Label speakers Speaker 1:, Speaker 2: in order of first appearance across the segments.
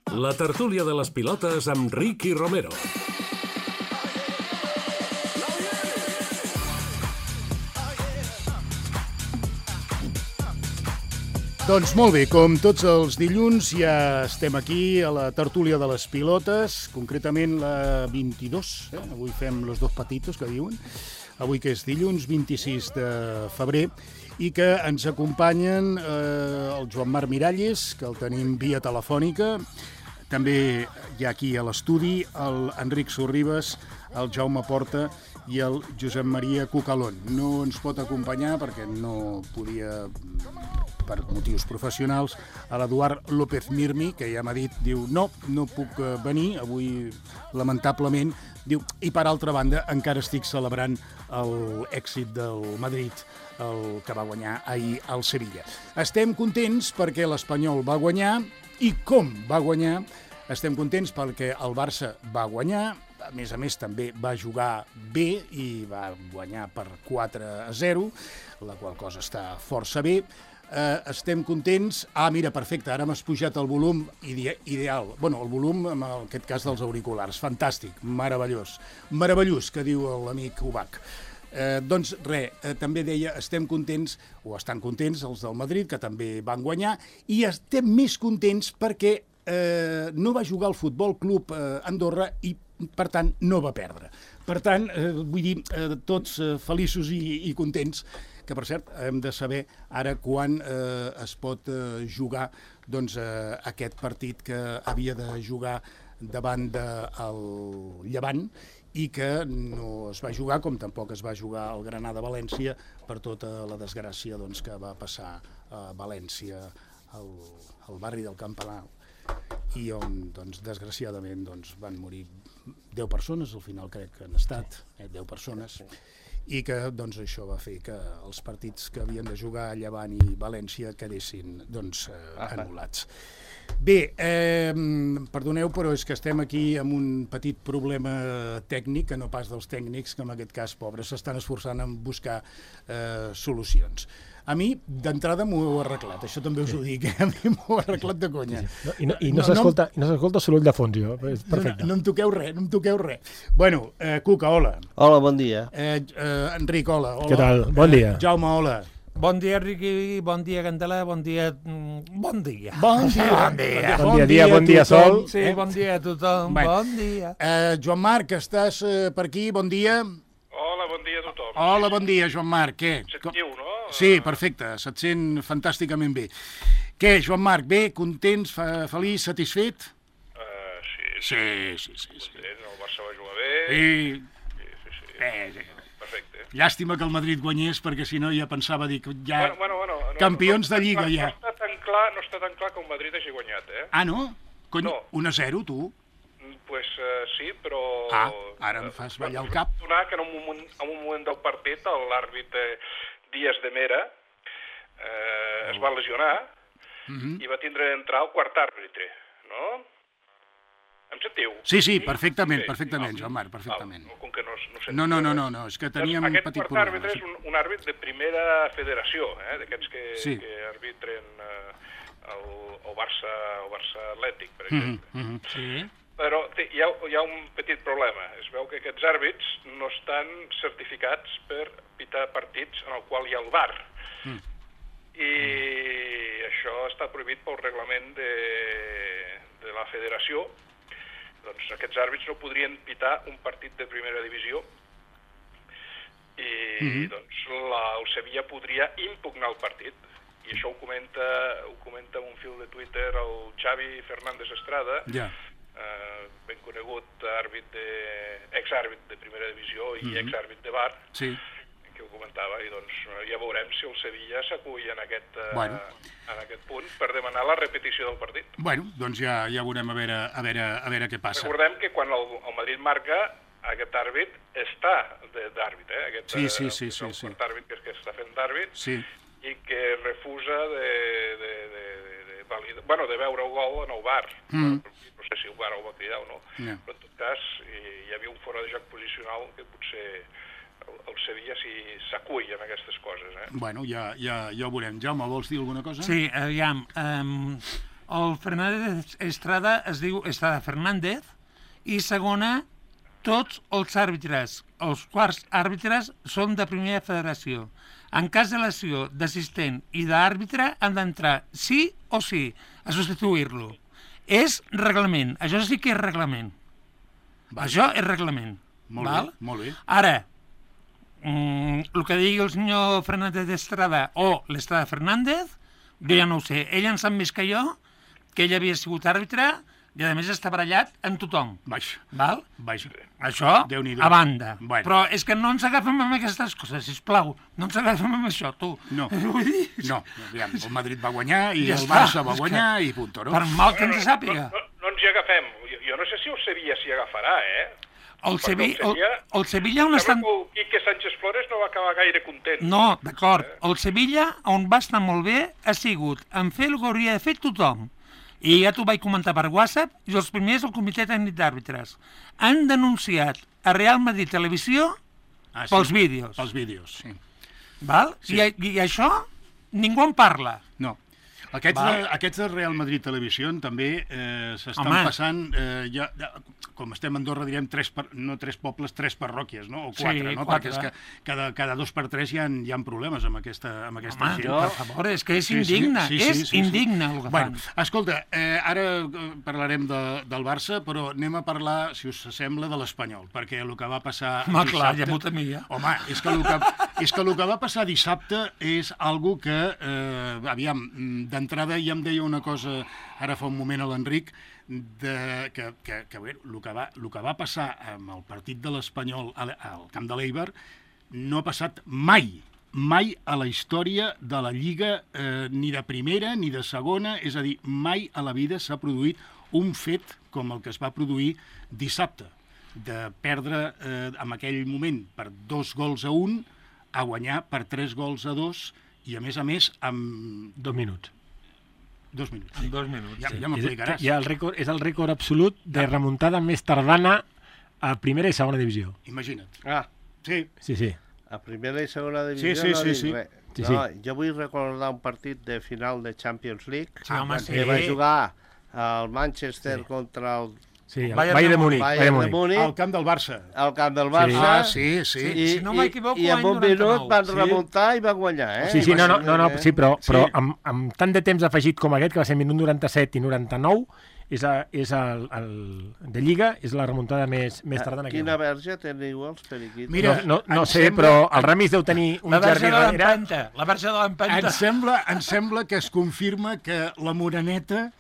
Speaker 1: La tertúlia de les pilotes amb Ricky Romero.
Speaker 2: Doncs molt bé, com tots els dilluns ja estem aquí a la tertúlia de les pilotes, concretament la 22, avui fem los dos patitos que diuen, avui que és dilluns 26 de febrer, i que ens acompanyen el Joan Marc Miralles, que el tenim via telefònica, també hi ha aquí a l'estudi l'Enric Sorribes, el Jaume Porta i el Josep Maria Cucalón. No ens pot acompanyar perquè no podia, per motius professionals, a l'Eduard López Mirmi, que ja m'ha dit, diu, no puc venir, avui lamentablement, diu, i per altra banda encara estic celebrant l'èxit del Madrid, el que va guanyar ahir al Sevilla. Estem contents perquè l'Espanyol va guanyar, i com va guanyar, estem contents perquè el Barça va guanyar, a més també va jugar bé i va guanyar per 4-0, la qual cosa està força bé. Estem contents. Mira, perfecte, ara m'has pujat el volum ideal. Bueno, el volum, en aquest cas, dels auriculars. Fantàstic, meravellós. Meravellós, que diu l'amic Ubach. Doncs res, també deia, estem contents, o estan contents, els del Madrid, que també van guanyar, i estem més contents perquè no va jugar al Futbol Club Andorra i, per tant, no va perdre. Per tant, vull dir, tots feliços i contents, que, per cert, hem de saber ara quan es pot jugar doncs, aquest partit que havia de jugar davant del Llevant i que no es va jugar, com tampoc es va jugar al Granada-València per tota la desgràcia doncs, que va passar a València, al barri del Campanar, i on, doncs, desgraciadament, doncs, van morir 10 persones, al final crec que han estat 10 persones, i que doncs, això va fer que els partits que havien de jugar a Llevant i València quedessin doncs, anul·lats. Bé, perdoneu, però és que estem aquí amb un petit problema tècnic, que no pas dels tècnics, que en aquest cas, pobres, s'estan esforçant en buscar solucions. A mi, d'entrada, m'ho heu arreglat, això també us ho dic, a mi m'ho heu arreglat de conya.
Speaker 3: I no s'escolta soroll de fons, jo, és perfecte.
Speaker 2: No em toqueu res, Bueno, Cuca, hola.
Speaker 4: Hola, bon dia.
Speaker 2: Enric, hola.
Speaker 3: Què tal? Bon dia.
Speaker 2: Jaume, hola.
Speaker 5: Bon dia, Riqui, bon dia, Candelà, bon dia... Bon dia.
Speaker 3: Bon dia, Sol.
Speaker 5: Sí, bon dia a tothom, bon dia.
Speaker 2: Joan Marc, estàs per aquí, bon dia.
Speaker 6: Hola, bon dia a tothom.
Speaker 2: Hola, bon dia, Joan Marc, què?
Speaker 6: Sentiu, no?
Speaker 2: Sí, perfecte, se't sent fantàsticament bé. Què, Joan Marc, bé, contents, feliç, satisfet?
Speaker 6: Sí. Content, el Barça va jugar bé. Sí. Perfecte.
Speaker 2: Llàstima que el Madrid guanyés, perquè si no ja pensava dir que ja...
Speaker 6: Bueno,
Speaker 2: campions de Lliga, ja.
Speaker 6: No està tan clar que el Madrid hagi guanyat, eh?
Speaker 2: Ah, no? Cony,
Speaker 6: no.
Speaker 2: 1-0, tu?
Speaker 6: Pues sí, però...
Speaker 2: Ara em fas ballar el cap.
Speaker 6: Donar que en un moment del partit l'àrbit Díaz de Mera es va lesionar i va tindre d'entrar el quart àrbitre, no? Em sentiu?
Speaker 2: Sí, perfectament, Joan Marc, perfectament.
Speaker 6: Com que no sentiu.
Speaker 2: No, és que teníem un petit problema.
Speaker 6: Aquest quart àrbitre és un àrbit de primera federació, d'aquests que arbitren el Barça Atlètic, per exemple.
Speaker 2: Sí.
Speaker 6: Però hi ha un petit problema. Es veu que aquests àrbits no estan certificats per pitar partits en el qual hi ha el VAR. I això està prohibit pel reglament de la federació. Doncs aquests àrbits no podrien pitar un partit de primera divisió i doncs el Sevilla podria impugnar el partit. I això ho comenta un fil de Twitter el Xavi Fernández Estrada, ben conegut ex-àrbit de primera divisió i ex-àrbit de VAR, que ho comentava, i doncs ja veurem si el Sevilla s'acull en aquest punt per demanar la repetició del partit.
Speaker 2: Bueno, doncs ja veurem a veure què passa.
Speaker 6: Recordem que quan el Madrid marca, aquest àrbit està d'àrbit, aquest quart àrbit que està fent d'àrbit, i que refusa de veure el gol en el VAR. No sé si el VAR el va cridar o no, però en tot cas hi havia un fora de joc posicional que potser el Sevilla s'acull en aquestes coses.
Speaker 2: Bueno, ja ho veurem. Jaume, vols dir alguna cosa?
Speaker 5: Sí, aviam, el Fernández Estrada es diu Estrada Fernández, i segona, tots els àrbitres, els quarts àrbitres, són de primera federació. En cas de lesió d'assistent i d'àrbitre han d'entrar sí o sí a substituir-lo. És reglament, això sí que és reglament. Això és reglament.
Speaker 2: Molt bé.
Speaker 5: Ara, el que digui el senyor Fernández Estrada o l'Estrada Fernández, jo ja no ho sé. Ell en sap més que jo, que ell havia sigut àrbitre i a més està barallat amb tothom. Val? Això, a banda.
Speaker 2: Bueno.
Speaker 5: Però és que no ens agafem amb aquestes coses, sisplau. No ens agafem amb això, tu.
Speaker 2: No, aviam, el Madrid va guanyar i el Barça va guanyar i punto, no?
Speaker 5: Per mal que ens sàpiga.
Speaker 6: No ens hi agafem. Jo no sé si el Sevilla s'hi agafarà,
Speaker 5: El Sevilla on estan...
Speaker 6: El Quique Sánchez Flores no va acabar gaire content.
Speaker 5: No, d'acord. El Sevilla on va estar molt bé ha sigut en fer el que hauria de fer tothom. I ja t'ho vaig comentar per WhatsApp, i els primers, el Comitè Tècnic d'Àrbitres, han denunciat a Real Madrid Televisió pels vídeos.
Speaker 2: Pels vídeos, sí.
Speaker 5: Val? Sí. I això ningú en parla.
Speaker 2: No. Aquests de Real Madrid Televisió també s'estan passant, com estem a Andorra, direm, no 3 pobles, 3 parròquies, no? O 4, no? 4. Perquè és que cada 2 per 3 hi ha problemes amb aquesta gent.
Speaker 5: Per favor, és que és indigne, indigne el que fan.
Speaker 2: Escolta, ara parlarem del Barça, però anem a parlar, si us sembla, de l'Espanyol, perquè el que va passar dissabte...
Speaker 5: Clar, ja m'ho temia.
Speaker 2: Home, és que el que va passar dissabte és algo que, aviam, d'entrada ja em deia una cosa ara fa un moment a l'Enric, que bé, el que va passar amb el partit de l'Espanyol al camp de l'Eibar no ha passat mai a la història de la Lliga, ni de primera ni de segona, és a dir, mai a la vida s'ha produït un fet com el que es va produir dissabte, de perdre en aquell moment per 2-1 a guanyar per 3-2 i a més amb
Speaker 3: 2 minuts.
Speaker 2: 2 minuts.
Speaker 5: En 2 minuts.
Speaker 2: Ja m'explicaràs.
Speaker 3: És el rècord absolut de remuntada més tardana a primera i segona divisió.
Speaker 2: Imagina't.
Speaker 3: Sí.
Speaker 4: A primera i segona divisió no dic res. No, jo vull recordar un partit de final de Champions League que va jugar el Manchester contra el
Speaker 3: Bayern de Múnich.
Speaker 2: Al camp del Barça.
Speaker 4: Al camp del Barça.
Speaker 2: Sí.
Speaker 5: Si no m'equivoco,
Speaker 4: I en un minut van remuntar i van guanyar,
Speaker 3: Sí, però amb tant de temps afegit com aquest, que va ser minut 97 i 99, és de Lliga, és la remuntada més tardana.
Speaker 4: Quina verge teniu els periquitos?
Speaker 2: Mira,
Speaker 3: no sé, però el Ramis deu tenir un
Speaker 5: jardí darrere. La verge de l'empenta.
Speaker 2: Em sembla que es confirma que la Moreneta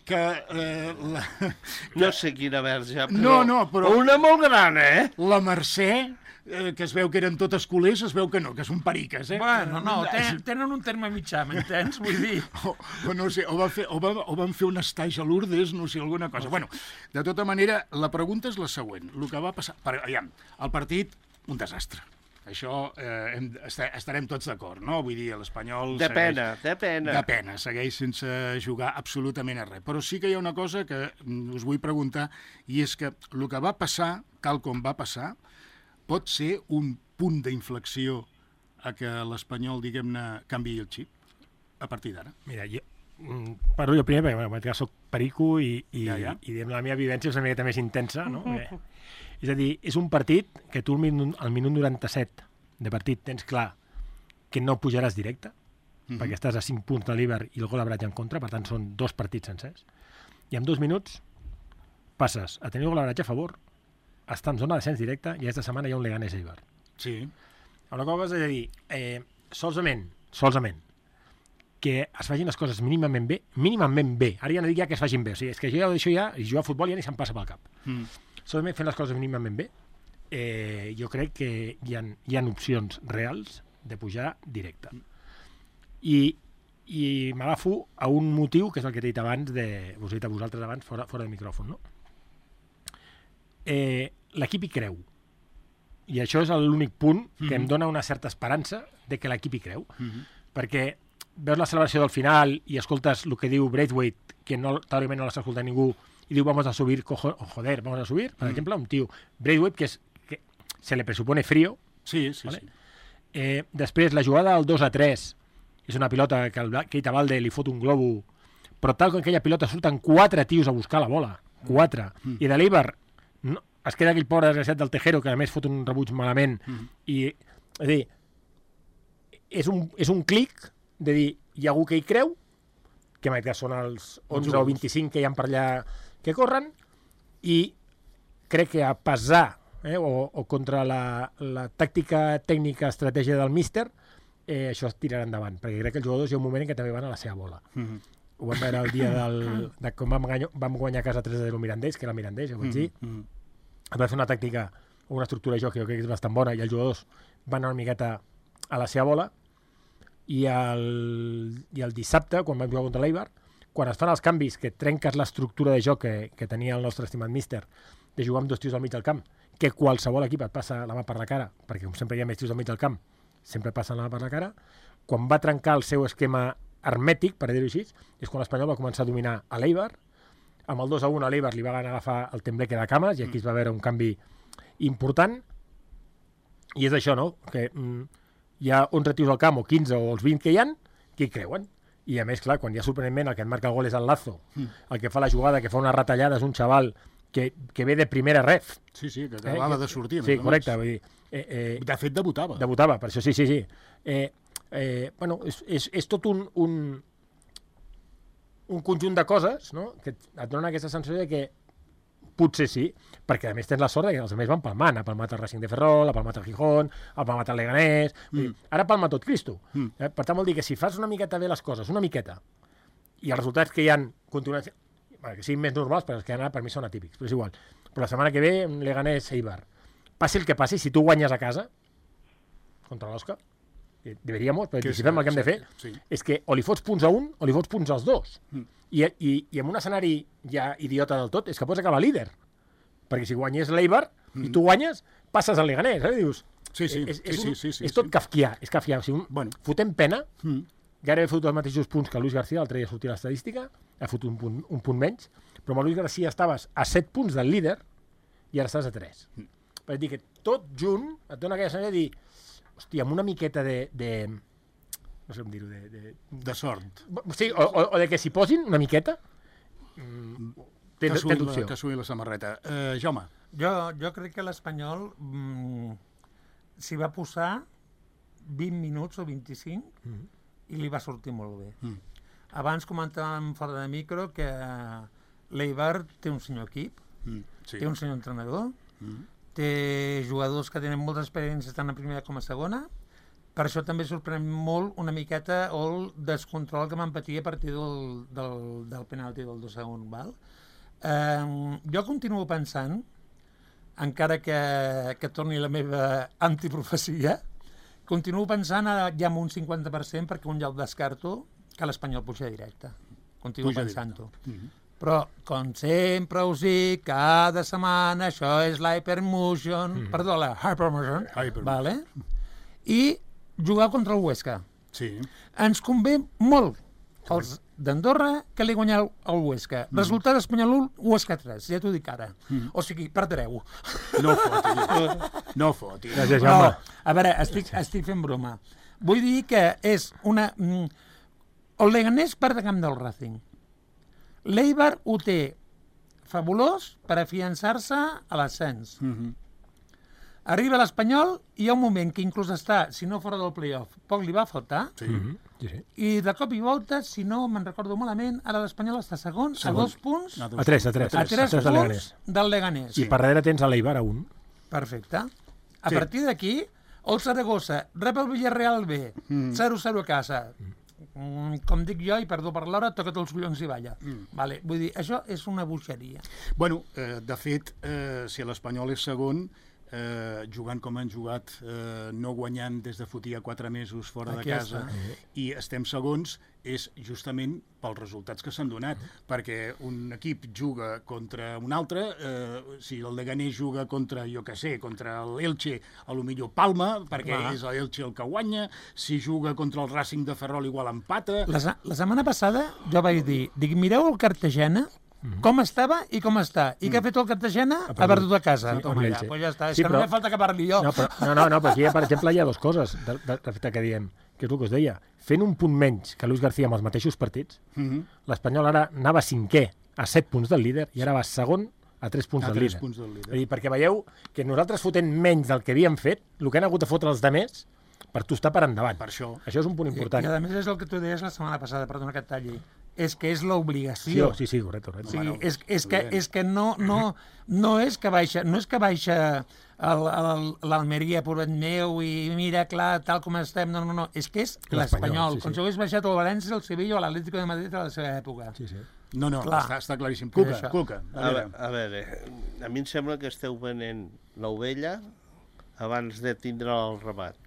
Speaker 4: no sé quina verge,
Speaker 2: però
Speaker 4: una molt gran,
Speaker 2: la Mercè, que es veu que eren totes culers, es veu que no, que són periques,
Speaker 5: Bueno, no, tenen un terme mitjà, m'entens? Vull dir...
Speaker 2: No sé, o van fer un estatge a Lourdes, no sé, alguna cosa. Bueno, de tota manera, la pregunta és la següent. El que va passar... Aviam, el partit, un desastre. Això estarem tots d'acord, no? Vull dir, l'Espanyol...
Speaker 4: De pena.
Speaker 2: Segueix sense jugar absolutament a res. Però sí que hi ha una cosa que us vull preguntar, i és que el que va passar, tal com va passar, pot ser un punt d'inflexió a que l'Espanyol, diguem-ne, canviï el xip a partir d'ara?
Speaker 3: Mira, parlo jo primer, perquè soc perico i la meva vivència és una miqueta més intensa, no? És a dir, és un partit que tu al minut 97 de partit tens clar que no pujaràs directe, perquè estàs a 5 punts de l'Eibar i el gol average en contra, per tant són 2 partits sencers, i en 2 minuts passes a tenir el gol average a favor, estar en zona d'ascens directe, i aquesta setmana hi ha un Leganés Eibar.
Speaker 2: Sí.
Speaker 3: Una cosa és a dir, solament, que es facin les coses mínimament bé, ara ja no dic ja que es facin bé, o sigui, és que jo ja ho deixo ja, i jugar a futbol ja ni se'm passa pel cap. Solament fent les coses mínimament bé, jo crec que hi ha opcions reals de pujar directe. I m'agafo a un motiu, que és el que t'he dit abans, us he dit a vosaltres abans, fora de micròfon, no? L'equip hi creu. I això és l'únic punt que em dona una certa esperança de que l'equip hi creu. Perquè veus la celebració del final i escoltes el que diu Braithwaite, que teòricament no l'està escoltant ningú, y digo, vamos a subir, joder, vamos a subir, por ejemplo, a un tío, Braithwaite, que se le presupone frío.
Speaker 2: Sí.
Speaker 3: Després, la jugada del 2-3, és una pilota que el Keita Balde li fot un globo però tal com aquella pilota surten 4 tios a buscar la bola, 4, i de l'Eibar no, es queda aquell pobre desgraciat del Tejero, que a més fot un rebuig malament, i és a dir, és un clic de dir, hi ha algú que hi creu, que en aquest cas són els 11 o 25 que hi ha per allà que corren, i crec que a pesar o contra la tàctica, tècnica, estratègia del míster, això es tirarà endavant, perquè crec que els jugadors hi ha un moment en què també van a la seva bola. Ho vam veure el dia de com vam guanyar a casa 3-0 al Mirandés, que era el Mirandés, ja ho vaig dir. Es va fer una tàctica o una estructura de joc que jo crec que és bastant bona, i els jugadors van anar una miqueta a la seva bola, i el dissabte, quan vam jugar contra l'Eibar, quan es fan els canvis, que trenques l'estructura de joc que tenia el nostre estimat míster, de jugar amb 2 tios al mig del camp, que qualsevol equip et passa la mà per la cara, perquè com sempre hi ha més tios al mig del camp, sempre passen la mà per la cara, quan va trencar el seu esquema hermètic, per dir-ho així, és quan l'Espanyol va començar a dominar a l'Eibar, amb el 2-1 a l'Eibar li va agafar el tembleque de cames, i aquí es va veure un canvi important, i és això, no?, que hi ha 11 tios al camp, o 15, o els 20 que hi ha, que hi creuen. I a més, clar, quan ja sorprenentment el que et marca el gol és el Lazo, el que fa la jugada, que fa una retallada, és un xaval que ve de primera ref.
Speaker 2: Sí, que acabava de sortir.
Speaker 3: Sí, correcte. Vull dir,
Speaker 2: de fet, debutava.
Speaker 3: Debutava, per això sí. Bueno, és tot un conjunt de coses, no?, que et donen aquesta sensació de que potser sí, perquè a més tens la sort que els altres van palmant. Ha palmat el Racing de Ferrol, ha palmat el Gijón, ha palmat el Leganés. Ara palma tot Cristo. Per tant, vol dir que si fas una miqueta bé les coses, una miqueta, i els resultats que hi ha continuen que siguin més normals, però els que han anat per mi són atípics, però és igual. Però la setmana que ve, Leganés, Eibar. Passi el que passi, si tu guanyes a casa contra l'Osca, deberíamos, però si fem el que hem de fer, és que o li fots punts a un o li fots punts als dos. I en un escenari ja idiota del tot és que pots acabar líder, perquè si guanyes l'Eibar i tu guanyes, passes al Leganés, dius, és tot kafkià, és kafkià. O sigui, fotem pena, gairebé he fotut els mateixos punts que Luis García, l'altre dia sortia l'estadística, ha fotut un punt menys, però amb Luis García estaves a 7 punts del líder i ara estàs a 3. Per dir que tot junt et dona aquella sensació de dir, hòstia, amb una miqueta no sé com dir-ho,
Speaker 2: de sort.
Speaker 3: Sí, o de que s'hi posin una miqueta, tens opció.
Speaker 2: Que suï la samarreta. Jaume.
Speaker 5: Jo crec que l'Espanyol s'hi va posar 20 minuts o 25 i li va sortir molt bé. Abans comentàvem fora de micro que l'Eibar té un senyor equip, té un senyor entrenador, té jugadors que tenen molta experiència tant a primera com a segona. Per això també sorprèn molt una miqueta el descontrol que van patir a partir del penalti del 2-1, val? Jo continuo pensant, encara que torni la meva antiprofecia, continuo pensant ja amb un 50%, perquè un ja ho descarto, que l'Espanyol puja directe. Continuo pensant-ho. Però, com sempre us dic, cada setmana això és l'hypermotion, perdó, la hypermotion, vale? I jugar contra el Huesca.
Speaker 2: Sí.
Speaker 5: Ens convé molt els d'Andorra que li guanyar el Huesca. Resultat Espanyol 1, Huesca 3, ja t'ho dic ara. O sigui, perdreu.
Speaker 2: No fotis.
Speaker 3: Gràcies, Jaume.
Speaker 5: A veure, estic fent broma. Vull dir que és una... El Leganés perd de camp del Racing. L'Eibar ho té fabulós per afiançar-se a l'ascens. Arriba l'Espanyol i hi ha un moment que inclús està, si no fora del playoff, poc li va faltar, i de cop i volta, si no me'n recordo malament, ara l'Espanyol està segon, a 2 punts...
Speaker 3: A 3
Speaker 5: punts del Leganés.
Speaker 3: I per darrere tens a l'Eibar a 1.
Speaker 5: Perfecte. A partir d'aquí, el Saragossa rep el Villarreal B, 0-0 a casa. Com dic jo, i perdó per l'hora, toca't els collons i balla. Vale. Vull dir, això és una bogeria.
Speaker 2: Bueno, de fet, si l'Espanyol és segon, jugant com han jugat, no guanyant des de fotia 4 mesos fora de casa, i estem segons, és justament pels resultats que s'han donat, perquè un equip juga contra un altre, si el Leganés juga contra, jo què sé, contra l'Elche, a lo millor palma, perquè és l'Elche el que guanya, si juga contra el Racing de Ferrol igual empata...
Speaker 5: La setmana passada jo vaig dir, mireu el Cartagena, com estava i com està. I què ha fet el Cartagena? Ha perdut a casa. Home, ja està. És que no me falta que parli jo.
Speaker 3: No, però aquí, per exemple, hi ha dues coses respecte que diem. que és el que us deia, fent un punt menys que Luis García amb els mateixos partits, l'Espanyol ara anava 5è a 7 punts del líder i ara va segon a 3 punts del líder. És a dir, perquè veieu que nosaltres fotent menys del que havíem fet, el que han hagut de fotre els demés per tostar per endavant.
Speaker 2: Per això.
Speaker 3: Això és un punt important.
Speaker 5: I a més és el que tu deies la setmana passada, perdona que et talli, és que és l'obligació.
Speaker 3: Sí, correcte.
Speaker 5: Sí, és que no és que baixa l'Almeria, pobret meu, i mira, clar, tal com estem, no, és que és l'Espanyol, com si hagués baixat el València, el Sevilla o l'Atlético de Madrid a la seva època.
Speaker 3: Sí.
Speaker 2: No, està claríssim. Cuca.
Speaker 4: A veure, a mi em sembla que esteu venent l'ovella abans de tindre el ramat.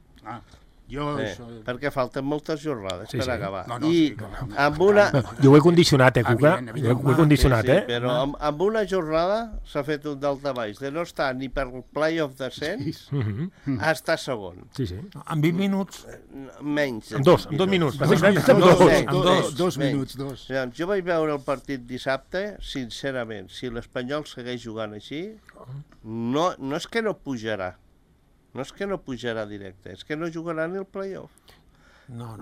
Speaker 4: Perquè falten moltes jornades per acabar. Amb una...
Speaker 3: Jo ho he condicionat, Cuca? Ho he condicionat,
Speaker 4: però amb una jornada s'ha fet un daltabaix de no estar ni per el play-off descens a estar segon.
Speaker 3: Sí.
Speaker 5: En 20 minuts?
Speaker 4: Menys.
Speaker 3: En dos minuts.
Speaker 2: En 2 minuts.
Speaker 4: Jo vaig veure el partit dissabte, sincerament, si l'Espanyol segueix jugant així, no és que no pujarà. No és que no pujarà directe, és que no jugarà ni el play-off.
Speaker 5: No.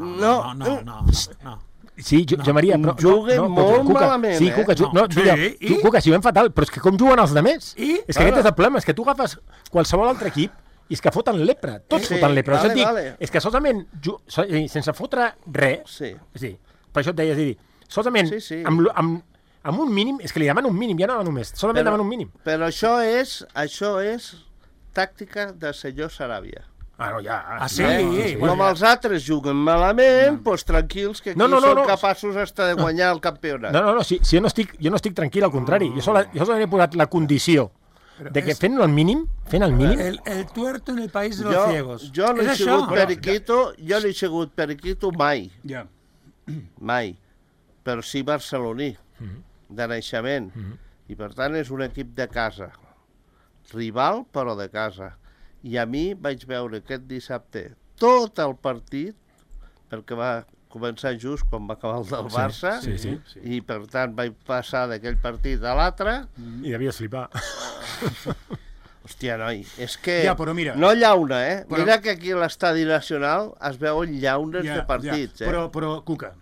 Speaker 3: Sí, Josep Maria, però...
Speaker 4: Juguen molt malament,
Speaker 3: Sí, Cuca, Cuca, si ho hem fatal, però és que com juguen els demés? És que aquest és el problema, és que tu agafes qualsevol altre equip i és que foten lepra, tots foten lepra. És que solament, sense fotre res, per això et deia, és a dir, solament amb un mínim, és que li demano un mínim, ja no demano més, solament demano un mínim.
Speaker 4: Però això és tàctica de senyor Saràbia. Com els altres juguen malament, doncs tranquils, que aquí són capaços hasta de guanyar el campionat.
Speaker 3: No, si jo no estic tranquil, al contrari. Jo solament he posat la condició de que fent el mínim...
Speaker 5: El tuerto en el país de los ciegos.
Speaker 4: Jo no he sigut periquito mai. Mai. Però sí barceloní, de naixement. I per tant és un equip de casa. Rival, però de casa. I a mi vaig veure aquest dissabte tot el partit, perquè va començar just quan va acabar el del Barça, i per tant vaig passar d'aquell partit a l'altre.
Speaker 3: I devies flipar.
Speaker 4: Hòstia, noi, és que... No llauna, Mira que aquí a l'Estadi Nacional es veuen llaunes de partits,
Speaker 2: Però, Cuca,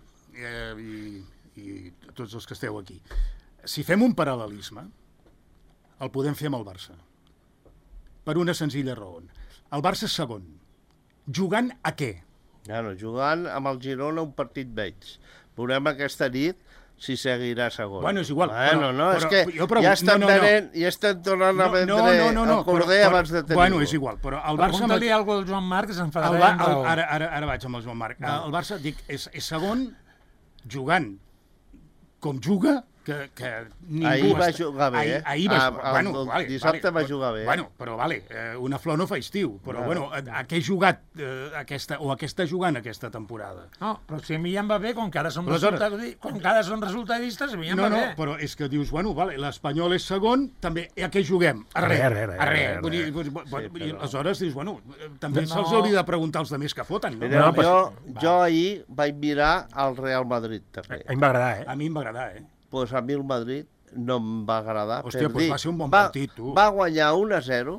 Speaker 2: i tots els que esteu aquí, si fem un paral·lelisme, el podem fer amb el Barça. Per una senzilla raó. El Barça és segon. Jugant a què?
Speaker 4: Jugant amb el Girona un partit menys. Veurem aquesta nit si seguirà segon.
Speaker 2: Bueno, és igual.
Speaker 4: És que ja estan tornant a vendre el corder abans de tenir-ho.
Speaker 2: Bueno, és igual, però el Barça...
Speaker 5: Pregunta-li alguna cosa al Joan Marc, que s'enfadarà amb raó.
Speaker 2: Ara vaig amb el Joan Marc. El Barça, dic, és segon jugant com juga, que ningú...
Speaker 4: Ahir va jugar bé,
Speaker 2: Dissabte
Speaker 4: va jugar bé.
Speaker 2: Bueno, però una flor no fa estiu, però a què he jugat o a què està jugant aquesta temporada?
Speaker 5: No, però si a mi ja em va bé, com que ara som resultadistes, a mi ja em va bé.
Speaker 2: No, però és que dius, l'Espanyol és segon, també a què juguem? A res. Aleshores dius, també se'ls hauria de preguntar als altres que foten.
Speaker 4: Jo ahir vaig mirar el Real Madrid, també.
Speaker 3: A mi em va agradar,
Speaker 2: A mi em va agradar,
Speaker 4: Doncs a mi el Madrid no em va agradar.
Speaker 2: Hòstia, doncs va ser un bon partit, tu.
Speaker 4: Va guanyar 1-0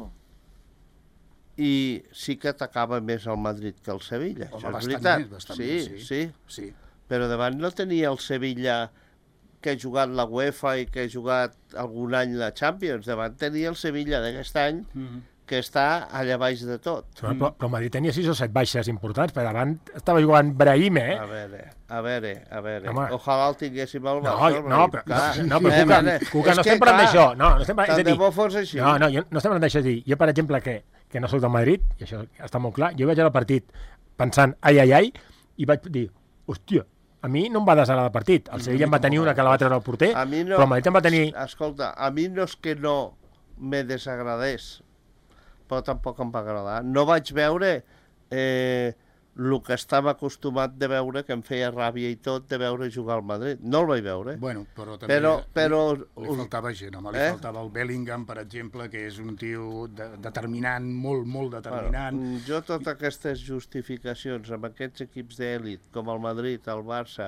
Speaker 4: i sí que atacava més el Madrid que el Sevilla. Això és veritat.
Speaker 2: Bastant més. Sí.
Speaker 4: Però davant no tenia el Sevilla que ha jugat la UEFA i que ha jugat algun any la Champions. Davant tenia el Sevilla d'aquest any que està allà baix de tot.
Speaker 3: Però el Madrid tenia 6 o 7 baixes importants, però davant estava jugant Brahim,
Speaker 4: A veure. Ojalà el tinguéssim al Barça.
Speaker 3: No, però Cuca, no estem parlant d'això.
Speaker 4: Tant de bo fos així.
Speaker 3: No estem parlant d'això. Jo, per exemple, que no soc del Madrid, i això està molt clar, jo vaig al partit pensant ai, i vaig dir, hòstia, a mi no em va desagradar el partit. El Sevilla em va tenir una que la va treure el porter, però el Madrid em va tenir...
Speaker 4: Escolta, a mi no és que no me desagradés, però tampoc em va agradar. No vaig veure el que estava acostumat de veure, que em feia ràbia i tot, de veure jugar al Madrid. No el vaig veure.
Speaker 2: Bueno, però també li faltava gent. Li faltava el Bellingham, per exemple, que és un tio determinant, molt determinant.
Speaker 4: Jo totes aquestes justificacions amb aquests equips d'èlit, com el Madrid, el Barça,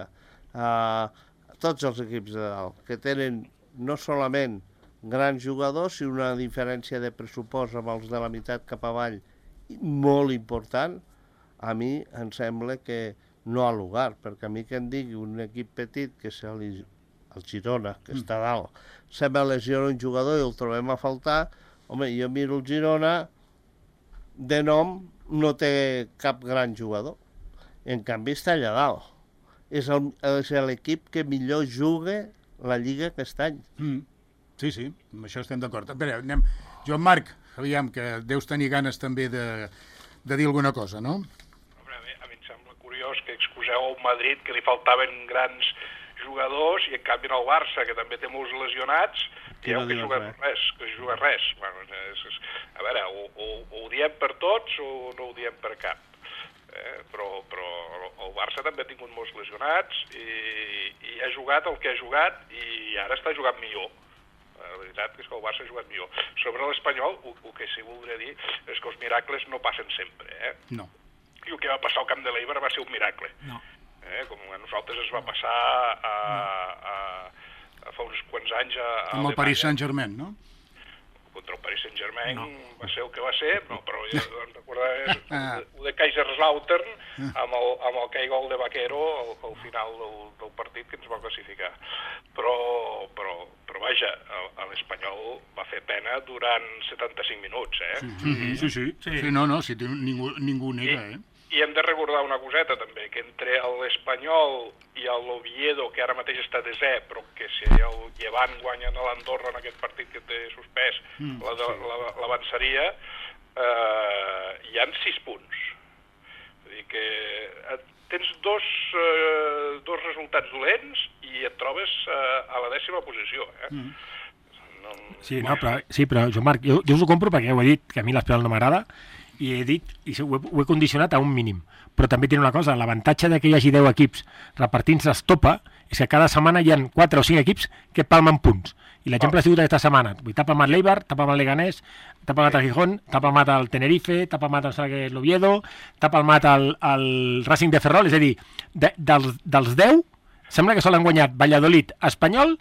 Speaker 4: tots els equips de dalt, que tenen no solament grans jugadors i una diferència de pressupost amb els de la meitat cap avall molt important, a mi em sembla que no ha lugar, perquè a mi que em digui un equip petit, que és el Girona, que està dalt, se me lesiona un jugador i el trobem a faltar, home, jo miro el Girona, de nom no té cap gran jugador, en canvi està allà dalt. És l'equip que millor juga la Lliga aquest any.
Speaker 2: Sí, amb això estem d'acord. Espera, anem... Joan Marc, aviam, que deus tenir ganes també de dir alguna cosa, no?
Speaker 6: A mi em sembla curiós que excuseu al Madrid que li faltaven grans jugadors i en canvi el Barça, que també té molts lesionats, dieu que juga res. Bueno, a veure, o ho diem per tots o no ho diem per cap. Però el Barça també ha tingut molts lesionats i ha jugat el que ha jugat i ara està jugant millor. La veritat és que el Barça ha jugat millor. Sobre l'Espanyol, el que sí voldria dir és que els miracles no passen sempre.
Speaker 2: No.
Speaker 6: I el que va passar al camp de l'Eibar va ser un miracle.
Speaker 5: No.
Speaker 6: Com a nosaltres es va passar fa uns quants anys a
Speaker 2: amb el Paris Saint-Germain, no?
Speaker 6: Contra el Paris Saint-Germain va ser el que va ser, però jo em recordaré el de Kaiserslautern amb el que gol de Vaquero al final del partit que ens va classificar. Però vaja, l'Espanyol va fer pena durant 75 minuts,
Speaker 2: Sí, no, ningú nega,
Speaker 6: I hem de recordar una coseta també, que entre l'Espanyol i l'Oviedo, que ara mateix està desè, però que si el Llevant guanya a l'Andorra en aquest partit que té suspès, l'avançaria, hi han 6 punts. Vull dir que tens dos resultats dolents i et trobes a la 10ª posició.
Speaker 3: Sí, però Joan Marc, jo us ho compro perquè ho he dit, que a mi l'Espanyol no m'agrada, i he dit, i ho he condicionat a un mínim. Però també té una cosa, l'avantatge que hi hagi 10 equips repartint-se estopa és que cada setmana hi ha 4 o 5 equips que palmen punts. I l'exemple ha sigut aquesta setmana. T'ha palmat l'Eibar, t'ha palmat l'Leganés, t'ha palmat el Gijón, t'ha palmat el Tenerife, t'ha palmat l'Oviedo, t'ha palmat el Racing de Ferrol. És a dir, dels 10, sembla que sols han guanyat Valladolid, Espanyol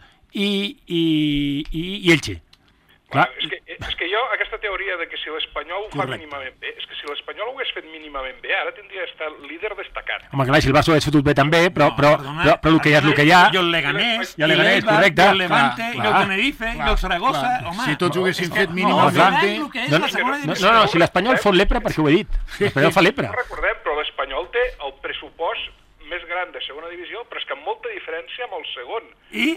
Speaker 3: i Elche.
Speaker 6: Clar. És que jo, aquesta teoria de que si l'Espanyol ho fa mínimament bé, és que si l'Espanyol ho hagués fet mínimament bé, ara tindria d'estar líder destacat.
Speaker 3: Home, clar, si el Barça ho hagués fotut bé també, però el que hi ha és el que hi ha.
Speaker 5: I el Leganés,
Speaker 3: correcte.
Speaker 5: I el Levante, i el Tenerife, i el Saragossa, home.
Speaker 2: Si tots ho haguessin fet mínimament bé...
Speaker 3: No, si l'Espanyol fot lepra, perquè ho he dit. L'Espanyol fa lepra.
Speaker 6: No recordem, però l'Espanyol té el pressupost més gran de segona divisió, però és que amb molta diferència amb el segon.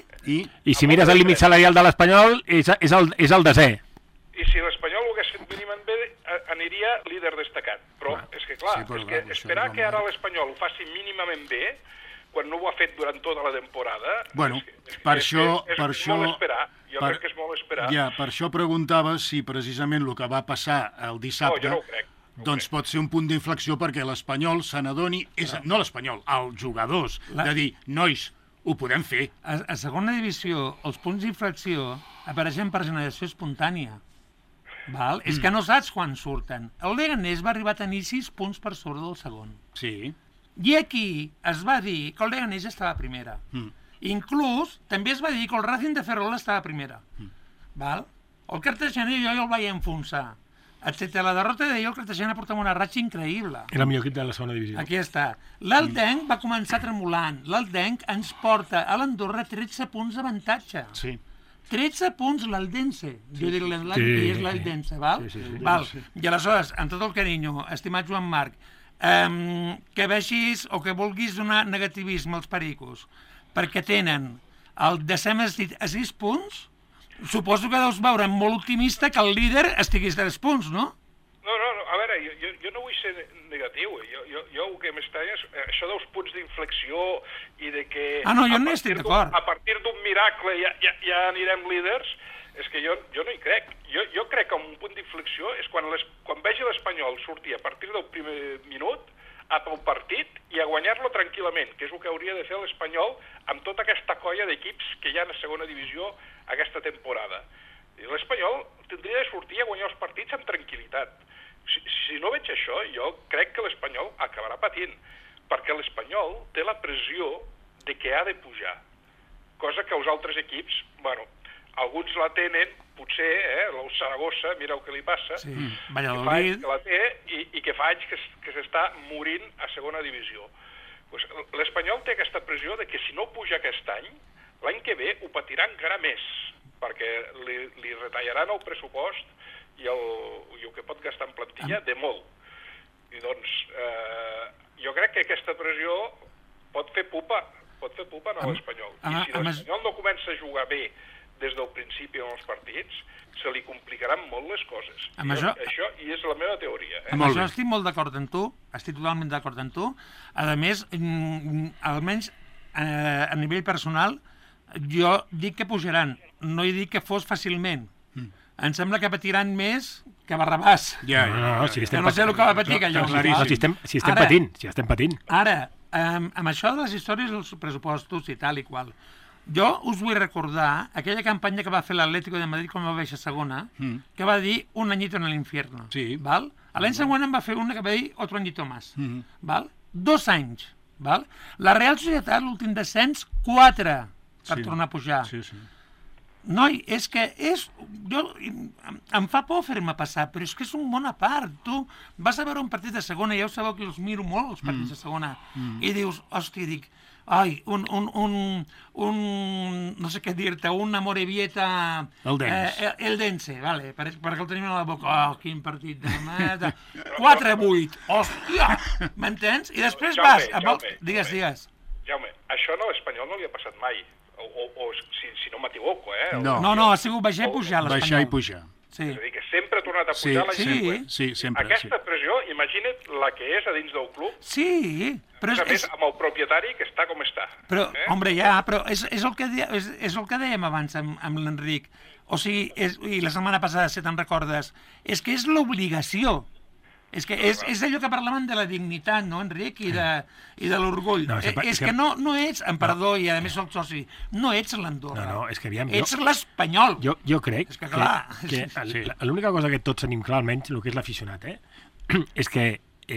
Speaker 3: I si mires el límit salarial de l'Espanyol, és el desè.
Speaker 6: I si l'Espanyol ho hagués fet mínimament bé, aniria líder destacat. Però és que, clar, esperar que ara l'Espanyol ho faci mínimament bé, quan no ho ha fet durant tota la temporada...
Speaker 2: Bueno, per això...
Speaker 6: És molt esperar. Jo crec que és molt esperar.
Speaker 2: Ja, per això preguntava si precisament el que va passar el dissabte...
Speaker 6: No, jo no ho crec.
Speaker 2: Doncs pot ser un punt d'inflexió perquè l'Espanyol se n'adoni, no l'Espanyol, els jugadors, de dir, nois, ho podem fer.
Speaker 5: A segona divisió, els punts d'inflexió apareixen per generació espontània. Val? És que no saps quan surten. El Leganés va arribar a tenir 6 punts per sobre del segon.
Speaker 2: Sí.
Speaker 5: I aquí es va dir que el Leganés estava a primera. Inclús també es va dir que el Racing de Ferrol estava a primera. Val? El Cartagena jo el vaig enfonsar. Excepte la derrota d'ahir, el Cartagena portava una ratxa increïble.
Speaker 3: Era el millor equip de la segona divisió.
Speaker 5: Aquí està. L'Aldenc va començar tremolant. L'Aldenc ens porta a l'Andorra 13 punts d'avantatge.
Speaker 2: Sí.
Speaker 5: 13 punts l'Aldense. Jo dic l'Aldense, val? Val. I aleshores, amb tot el carinyo, estimat Joan Marc, que vegis o que vulguis donar negativisme als pericos, perquè tenen el decem a 6 punts, suposo que deus veure molt optimista que el líder estigués a 3 punts, no?
Speaker 6: No, a veure, jo no vull ser negatiu. Jo el que m'estranya és això dels punts d'inflexió i de que...
Speaker 5: no, jo no estic d'acord.
Speaker 6: A partir d'un miracle ja anirem líders, és que jo no hi crec. Jo crec que un punt d'inflexió és quan vegi l'Espanyol sortir a partir del primer minut a pel partit i a guanyar-lo tranquil·lament, que és el que hauria de fer l'Espanyol amb tota aquesta colla d'equips que hi ha a segona divisió aquesta temporada. L'Espanyol tindria de sortir a guanyar els partits amb tranquil·litat. Si no veig això, jo crec que l'Espanyol acabarà patint, perquè l'Espanyol té la pressió de que ha de pujar, cosa que els altres equips, bueno, alguns la tenen, potser, el Saragossa, mireu què li passa,
Speaker 5: Valladolid,
Speaker 6: que la té i que fa anys que s'està morint a segona divisió. Pues l'Espanyol té aquesta pressió de que si no puja aquest any, l'any que ve ho patirà encara més, perquè li retallaran el pressupost i el que pot gastar en plantilla de molt. I doncs jo crec que aquesta pressió pot fer pupa a l'Espanyol. I si l'Espanyol no comença a jugar bé des del principi en els partits, se li complicaran molt les coses. Això i és la meva teoria.
Speaker 5: Amb això estic molt d'acord amb tu, estic totalment d'acord amb tu. A més, almenys a nivell personal, jo dic que pujaran, no he dit que fos fàcilment. Em sembla que patiran més que Barrabàs.
Speaker 3: Que no sé el que va patir aquell home. Si estem patint. Ara,
Speaker 5: amb això de les històries dels pressupostos i tal i qual, jo us vull recordar aquella campanya que va fer l'Atlético de Madrid quan va baixar a segona, que va dir un añito en el infierno. Val? L'any següent en va fer una que va dir otro añito más. Val? 2 anys. Val? La Real Societat, l'últim descens, 4 per tornar a pujar. Noi, és que em fa por fer-me passar, però és que és un món a part. Tu vas a veure un partit de segona, ja ho sabeu que els miro molt, els partits de segona, i dius, hòstia, dic, ai, no sé què dir-te, una Morevieta... Eldense, vale, perquè el tenim a la boca. Oh, quin partit de merda. 4-8, hòstia, m'entens? I després vas... Digues.
Speaker 6: Jaume, això a l'Espanyol no li ha passat mai. O si no m'equivoco,
Speaker 5: No, ha sigut baixar i pujar l'Espanyol.
Speaker 2: Baixar i pujar.
Speaker 6: És a dir, que sempre ha tornat a pujar l'any següent.
Speaker 2: Sí, sempre.
Speaker 6: Aquesta pressió, imagina't la que és a dins del club.
Speaker 5: Sí, però
Speaker 6: a més, amb el propietari que està com està.
Speaker 5: Però, home, però és el que dèiem abans amb l'Enric. O sigui, i la setmana passada, si te'n recordes, és que és l'obligació. És que és allò que parlaven de la dignitat, no, Enric, i de l'orgull. És que no ets emperador i, a més, soc soci. No ets l'Andorra.
Speaker 3: No, és que aviam...
Speaker 5: Ets l'Espanyol.
Speaker 3: Jo crec que l'única cosa que tots tenim clar, almenys el que és l'aficionat, és que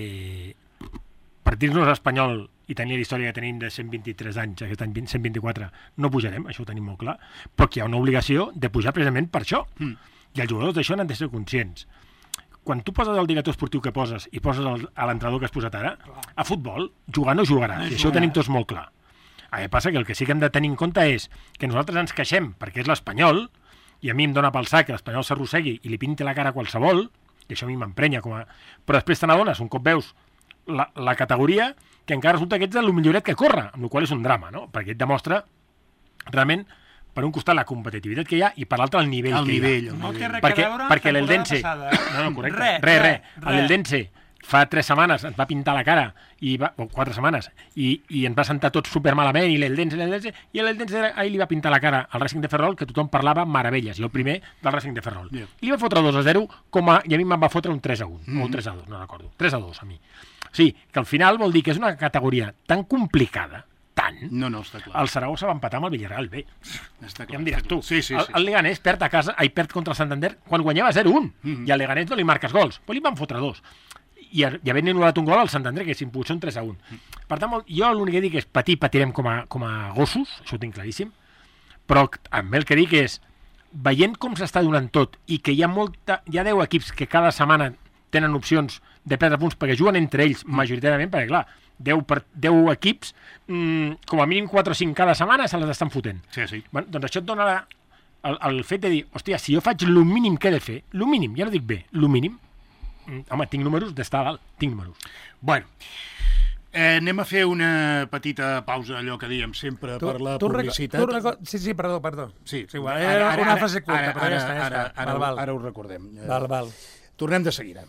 Speaker 3: per dir-nos espanyol i tenir la història que tenim de 123 anys, aquest any 124, no pujarem, això ho tenim molt clar, però que hi ha una obligació de pujar precisament per això. I els jugadors d'això n'han de ser conscients. Quan tu poses el director esportiu que poses i poses a l'entrenador que has posat ara, a futbol, jugar no jugarà, i això ho tenim tots molt clar. A mi passa que el que sí que hem de tenir en compte és que nosaltres ens queixem perquè és l'Espanyol, i a mi em dóna pel sac que l'Espanyol s'arrossegui i li pinti la cara a qualsevol, i això a mi m'emprenya, però després te n'adones, un cop veus la categoria, que encara resulta que ets el milloret que corre, amb la qual és un drama, no? Perquè et demostra realment per un costat la competitivitat que hi ha i per l'altre el nivell que hi ha.
Speaker 5: No té res a veure
Speaker 3: perquè l'Eldense... No, correcte. Res. L'Eldense fa 3 setmanes ens va pintar la cara, o 4 setmanes, i ens va sentar tots supermalament, i l'Eldense, i l'Eldense ahir li va pintar la cara al Racing de Ferrol, que tothom parlava meravelles, i el primer del Racing de Ferrol. I li va fotre 2-0, i a mi me'n va fotre un 3-1, o un 3-2, no recordo. 3-2 a mi. Sí, que al final vol dir que és una categoria tan complicada,
Speaker 2: No, està clar.
Speaker 3: El Saragossa va empatar amb el Villarreal B.
Speaker 2: Està clar.
Speaker 3: Ja em diràs tu.
Speaker 2: Sí.
Speaker 3: El Leganés perd a casa, perd contra el Santander quan guanyava 0-1. I al Leganés no li marques gols. Però li van fotre 2. I havent anul·lat un gol al Santander, que s'impulsa un 3-1. Per tant, jo l'únic que dic és patirem com a gossos, això ho tinc claríssim, però amb el que dic és, veient com s'està donant tot i que hi ha 10 equips que cada setmana tenen opcions de perdre punts perquè juguen entre ells majoritàriament, perquè clar, 10 equips, com a mínim 4 o 5 cada setmana se les estan fotent.
Speaker 2: Sí.
Speaker 3: Bueno, doncs això et dona el fet de dir, hòstia, si jo faig el mínim que he de fer, el mínim, ja no dic bé, el mínim, home, tinc números d'estar a dalt, tinc números.
Speaker 2: Bueno, anem a fer una petita pausa, allò que diem sempre per la publicitat.
Speaker 5: Sí, perdó.
Speaker 2: Sí,
Speaker 5: era una fase curta, però ja està.
Speaker 2: Ara ho recordem.
Speaker 5: Val.
Speaker 2: Tornem de seguida.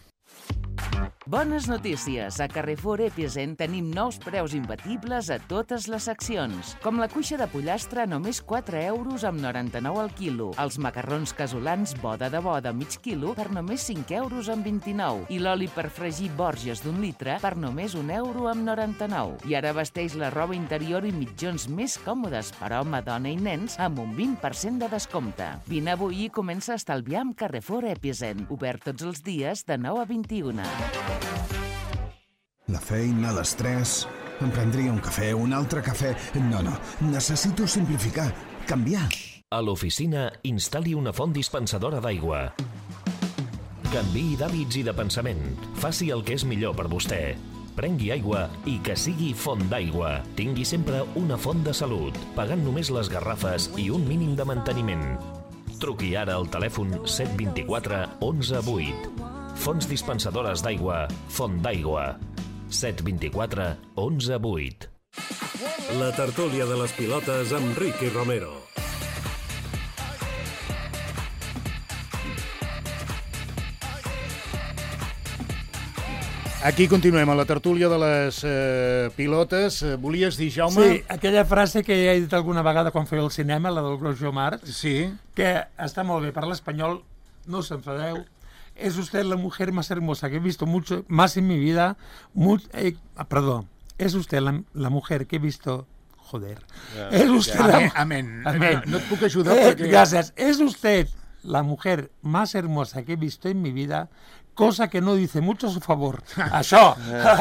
Speaker 7: Bones notícies! A Carrefour Epicent tenim nous preus imbatibles a totes les seccions. Com la cuixa de pollastre a només 4 euros amb 99 al quilo. Els macarrons casolans boda de bo de mig quilo per només 5 euros amb 29. I l'oli per fregir Borges d'1 litre per només 1 euro amb 99. I ara vesteix la roba interior i mitjons més còmodes per home, dona i nens amb un 20% de descompte. Vine avui i comença a estalviar amb Carrefour Epicent. Obert tots els dies de 9 a 21.
Speaker 8: La feina, l'estrès... Em prendria un cafè, un altre cafè... No, necessito simplificar, canviar. A l'oficina, instal·li una font dispensadora d'aigua. Canviï d'hàbits i de pensament. Faci el que és millor per vostè. Prengui aigua i que sigui font d'aigua. Tingui sempre una font de salut, pagant només les garrafes i un mínim de manteniment. Truqui ara al telèfon 724 11 8. Fonts dispensadores d'aigua, Font d'Aigua. 724 11 8.
Speaker 1: La tertúlia de les pilotes amb Ricky Romero.
Speaker 2: Aquí continuem a la tertúlia de les pilotes. Volies dir, Jaume?
Speaker 5: Sí, aquella frase que ja he dit alguna vegada quan feia el cinema, la del Groucho Marx,
Speaker 2: sí,
Speaker 5: que està molt bé, parla espanyol, no s'enfadeu. Es usted la mujer más hermosa que he visto mucho, más en mi vida. Perdón, es usted la mujer que he visto... Joder. Es usted la...
Speaker 2: Amén.
Speaker 5: Amén.
Speaker 2: No et puc ajudar perquè...
Speaker 5: Gracias. Es usted la mujer más hermosa que he visto en mi vida, cosa que no dice mucho a su favor. Això!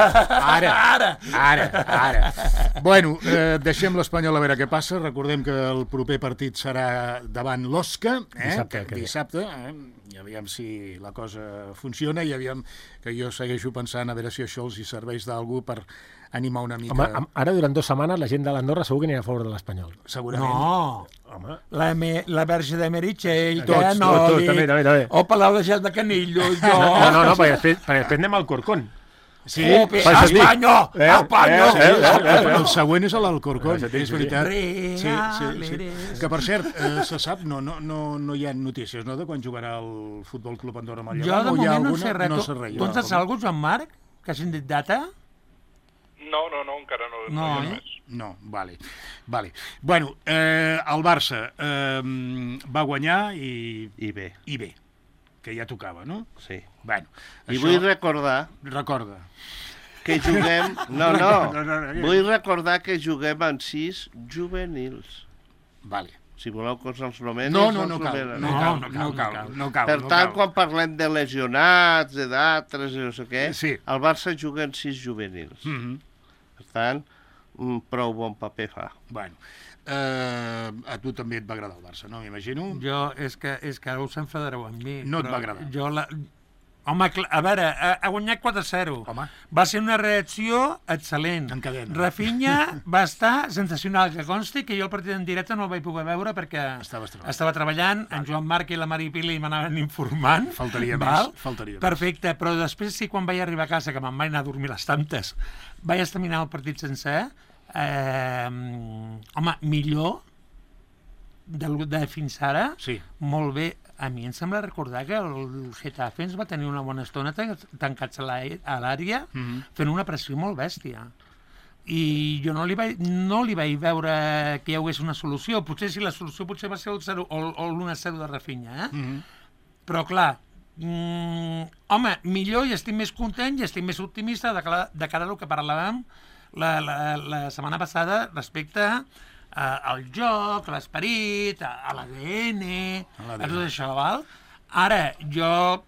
Speaker 2: Ara. Bueno, deixem l'Espanyol a veure què passa. Recordem que el proper partit serà davant l'Osca. Dissabte. I aviam si la cosa funciona i aviam que jo segueixo pensant a veure si això els hi serveix d'algú per animar una mica...
Speaker 3: Home, ara durant 2 setmanes la gent de l'Andorra segur que anirà a favor de l'Espanyol.
Speaker 2: Segurament.
Speaker 5: No!
Speaker 3: Home.
Speaker 5: La Verge de Meritxell,
Speaker 3: tots, també.
Speaker 5: O Palau de Gel de Canillo, jo...
Speaker 3: No, perquè després anem al Corcón.
Speaker 2: Sí,
Speaker 5: Espanya!
Speaker 2: El següent és a l'Alcorcón, és veritat. Sí. Que, per cert, se sap, no hi ha notícies, no?, de quan jugarà el Futbol Club Andorra amb el
Speaker 5: Jo,
Speaker 2: Llevant.
Speaker 5: de moment, no sé res.
Speaker 2: No sé res.
Speaker 5: Tu en saps alguna cosa, Joan Marc? Que hagin dit data?
Speaker 6: No, encara no hi ha res.
Speaker 2: No, vale. Bueno, el Barça va guanyar i bé, que ja tocava, no?
Speaker 4: Sí.
Speaker 2: Bueno,
Speaker 4: I vull recordar...
Speaker 2: Recorda.
Speaker 4: Que juguem... No. Vull recordar que juguem en 6 juvenils.
Speaker 2: Vale.
Speaker 4: Si voleu que els nomenis...
Speaker 2: No cal.
Speaker 4: Per tant, quan parlem de lesionats, d'altres, no sé què,
Speaker 2: sí.
Speaker 4: El Barça juga en 6 juvenils. Per tant, prou bon paper fa.
Speaker 2: Bueno, a tu també et va agradar el Barça, no? M'imagino.
Speaker 5: Jo, és que ara us enfadareu amb mi.
Speaker 2: No et va agradar.
Speaker 5: Home, a veure, ha guanyat 4-0.
Speaker 2: Home.
Speaker 5: Va ser una reacció excel·lent.
Speaker 2: En cadena.
Speaker 5: Rafinha va estar sensacional, que consti que jo el partit en directe no el vaig poder veure perquè estava treballant, en Joan Marc i la Mari Pili m'anaven informant.
Speaker 2: Faltaria més.
Speaker 5: Perfecte, però després sí, quan vaig arribar a casa, que me'n vaig anar a dormir les tantes, vaig estaminar el partit sencer, home, millor de fins ara,
Speaker 2: sí.
Speaker 5: Molt bé. A mi em sembla recordar que el Getafe ens va tenir una bona estona tancats a l'àrea fent una pressió molt bèstia. I jo no li vaig veure que hi hagués una solució. Potser si la solució va ser el 0 o l'1-0 de Rafinha, Però clar, home, millor i estic més content i estic més optimista de cara al que parlàvem la setmana passada respecte al joc, a l'esperit, a l'ADN, a tot això, val? Ara, jo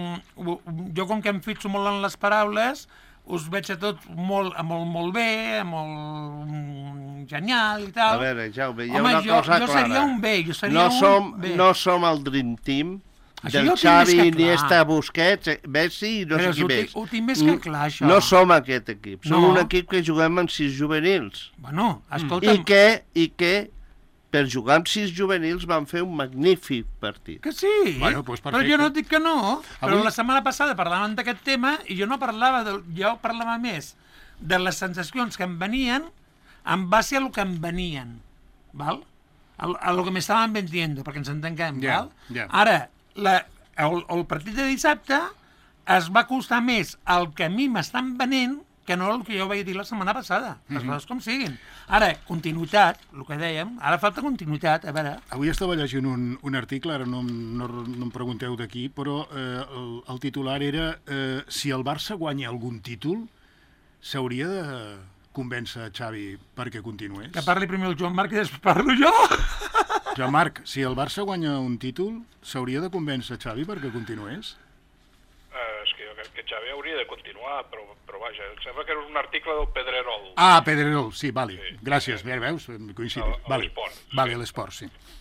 Speaker 5: com que em fixo molt en les paraules, us veig a tots molt bé, molt genial i tal.
Speaker 4: A veure, Jaume, hi ha una cosa clara.
Speaker 5: Jo seria un bé,
Speaker 4: No som el Dream Team del Xavi, Iniesta, Busquets, Messi i no sé qui més.
Speaker 5: Ho tinc més que clar, això.
Speaker 4: No som aquest equip. Som un equip que juguem en 6 juvenils.
Speaker 5: Bueno, escolta'm...
Speaker 4: I que per jugar amb 6 juvenils van fer un magnífic partit.
Speaker 5: Que sí, però jo no dic que no. Però la setmana passada parlàvem d'aquest tema i jo no parlava, jo parlava més de les sensacions que em venien en base a lo que em venien, val? A lo que m'estaven vendiendo, perquè ens entenguem, val? Ara, el partit de dissabte es va costar més el que a mi m'estan venent que no el que jo vaig dir la setmana passada. Les coses com siguin. Ara, continuïtat, el que dèiem, ara falta continuïtat, a veure...
Speaker 2: Avui estava llegint un article, ara no em pregunteu d'aquí, però el titular era si el Barça guanya algun títol, s'hauria de convèncer Xavi perquè continués.
Speaker 5: Que parli primer el Joan Marc i després parlo jo.
Speaker 2: Joan Marc, si el Barça guanya un títol, s'hauria de convèncer Xavi perquè continués?
Speaker 6: És que jo crec que Xavi hauria de continuar, però vaja, em sembla que era un article del Pedrerol.
Speaker 2: Ah, Pedrerol, sí, vale. Sí. Gràcies, veus? Coincidim.
Speaker 6: A l'Esport.
Speaker 2: Vale, a l'Esport, sí.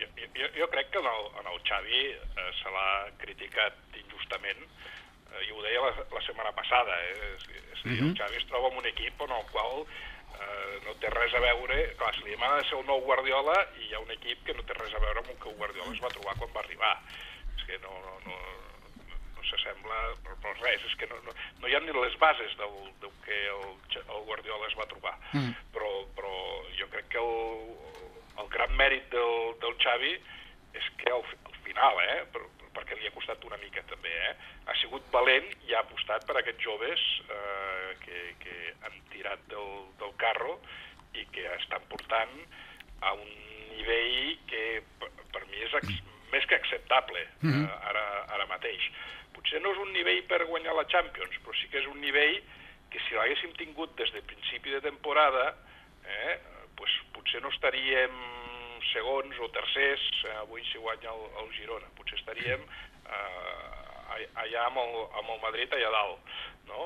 Speaker 6: Jo crec que en el Xavi se l'ha criticat injustament, i ho deia la setmana passada, és a dir, el Xavi es troba en un equip en el qual no té res a veure, clar, se li demana de ser el nou Guardiola i hi ha un equip que no té res a veure amb el que el Guardiola es va trobar quan va arribar. És que no s'assembla per res, és que no hi ha ni les bases del que el Guardiola es va trobar. Però jo crec que el gran mèrit del Xavi és que al final, perquè li ha costat una mica també, ha sigut valent i ha apostat per aquests joves que han tirat del carro i que estan portant a un nivell que per mi és més que acceptable ara mateix. Potser no és un nivell per guanyar la Champions, però sí que és un nivell que si l'haguéssim tingut des de principi de temporada, potser no estaríem segons o tercers, avui si guanya el Girona, potser estaríem allà amb el Madrid allà dalt, no?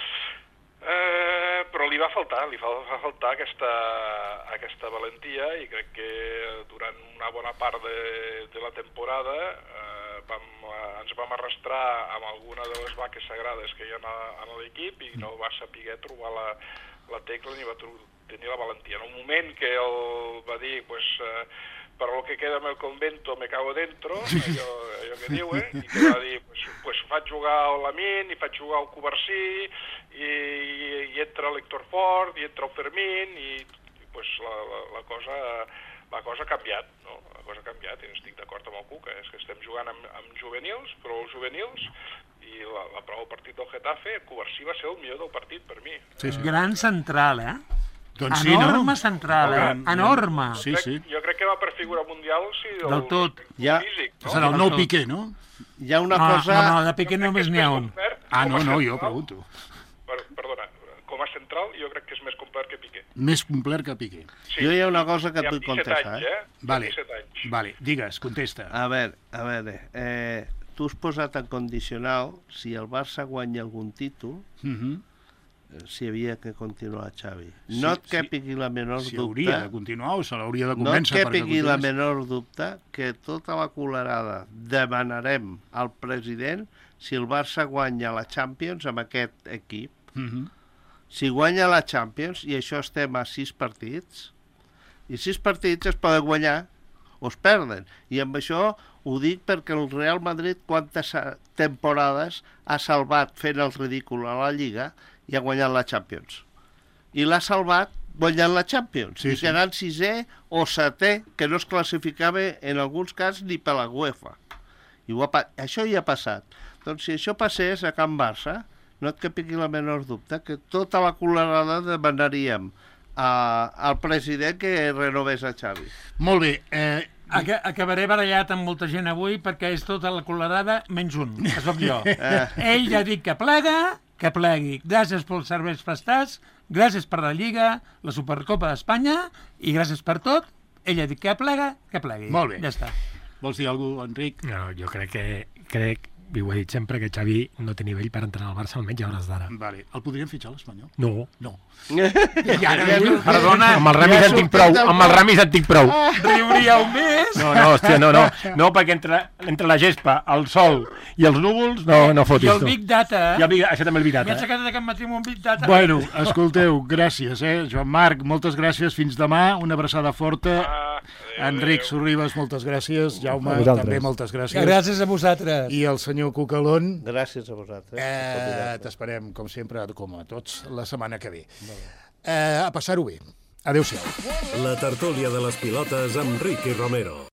Speaker 6: Però li va faltar aquesta valentia i crec que durant una bona part de la temporada ens vam arrastrar amb alguna de les vaques sagrades que hi ha a l'equip i no va saber trobar la tecla ni va tenir la valentia. En un moment que el va dir, per lo que queda en el convento me cago dentro, allò que diu, i que va dir, faig jugar el Lamine i faig jugar el Covarsí i entra l'Héctor Fort i entra el Fermín i la cosa ha canviat, no? La cosa ha canviat i estic d'acord amb el Cuca, és que estem jugant amb juvenils, però els juvenils i la prova del partit del Getafe, el Covarsí va ser el millor del partit per mi.
Speaker 5: Gran central,
Speaker 2: Doncs
Speaker 5: enorme central, enorme.
Speaker 6: Jo crec que va per figura mundial, sí,
Speaker 5: del tot.
Speaker 6: físic.
Speaker 2: Serà el nou Piqué, no?
Speaker 4: Hi ha una cosa...
Speaker 5: No, de Piqué només n'hi ha un.
Speaker 2: No, jo pregunto.
Speaker 6: Perdona, com a central jo crec que és més complet que Piqué.
Speaker 2: Més complet que Piqué.
Speaker 4: Jo hi ha una cosa que et vull contestar.
Speaker 2: Vale, digues, contesta.
Speaker 4: A veure, tu has posat en condicional si el Barça guanya algun títol, si havia que continuar Xavi. No et capigui la menor dubte...
Speaker 2: Si hauria de continuar o se l'hauria de convèncer.
Speaker 4: No et capigui la menor dubte que tota la colerada demanarem al president si el Barça guanya la Champions amb aquest equip. Si guanya la Champions, i això estem a 6 partits, i 6 partits es poden guanyar o es perden. I amb això ho dic perquè el Real Madrid quantes temporades ha salvat fent el ridícul a la Lliga i ha guanyat la Champions. I l'ha salvat guanyant la Champions, i quedant 6è o 7è, que no es classificava en alguns casos ni per la UEFA. Això ja ha passat. Doncs si això passés a Can Barça, no et capigui la menor dubte que tota la colerada demanaríem al president que renovés a Xavi.
Speaker 2: Molt bé.
Speaker 5: Acabaré barallat amb molta gent avui perquè és tota la colerada menys un, que soc jo. Ell ja ha dit que plega, que plegui. Gràcies pels serveis prestats, gràcies per la Lliga, la Supercopa d'Espanya i gràcies per tot. Ell ha dit que plega, que plegui.
Speaker 2: Molt bé.
Speaker 5: Ja està.
Speaker 2: Vols dir alguna cosa, Enric?
Speaker 3: No, jo crec i ho he dit sempre, que Xavi no té nivell per entrenar al Barça almenys a hores d'ara.
Speaker 2: Vale. El podríem fitxar a l'Espanyol?
Speaker 3: No.
Speaker 5: Perdona.
Speaker 3: Amb el Ramis en tinc prou.
Speaker 5: Riuríeu més?
Speaker 3: No, hòstia, no. No, perquè entre la gespa, el sol i els núvols, no fotis.
Speaker 5: I el Big Data,
Speaker 3: això també el Big Data.
Speaker 5: M'he aixecat aquest matí amb un Big Data.
Speaker 2: Bueno, escolteu, gràcies, Joan Marc, moltes gràcies, fins demà, una abraçada forta. Enric Sorribas, moltes gràcies. Jaume, també moltes gràcies.
Speaker 5: Gràcies a vosaltres.
Speaker 2: I el senyor Cucalón.
Speaker 4: Gràcies a vosaltres.
Speaker 2: T'esperem, com sempre, com a tots, la setmana que ve. A passar-ho bé. Adéu-siau.
Speaker 1: La tertúlia de les pilotes amb Ricky Romero.